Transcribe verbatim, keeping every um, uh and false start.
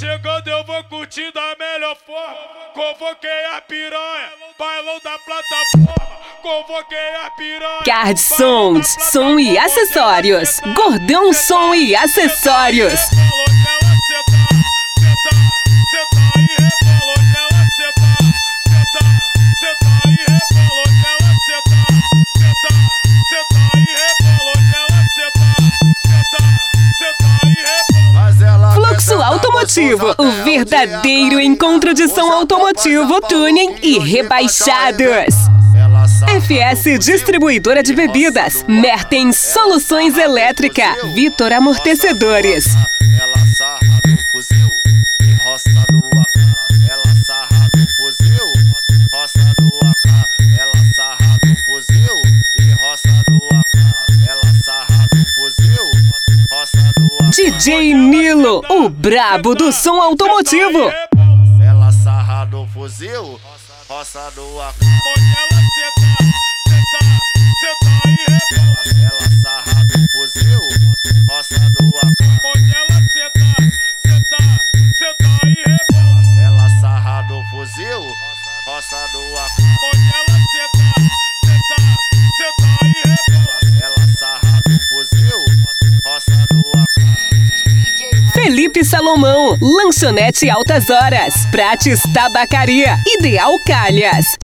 chegando, eu vou curtir da melhor forma. Convoquei a piranha, bailão da plataforma. Convoquei a piranha. Card Sons, som e acessórios. Gordão Som e Acessórios. Fluxo Automotivo, o verdadeiro encontro de som automotivo, tuning e rebaixados. F S Distribuidora de Bebidas, Mertens Soluções Elétrica, Vitor Amortecedores. Ela sarra do fuzil e roça do A K. Ela sarra do fuzil, roça do A K. Ela sarra do fuzil e roça do A K. Ela sarra do fuzil, roça do A K. D J Nilo, o brabo do som automotivo. Ela sarra do fuzil, roça do A K. Ela sarra do fuzil, roça do A K. Ela sarra do fuzil, roça do A K. Ela sarra do fuzil, roça do A K. Felipe Salomão, Lanchonete Altas Horas, Prates Tabacaria, Ideal Calhas,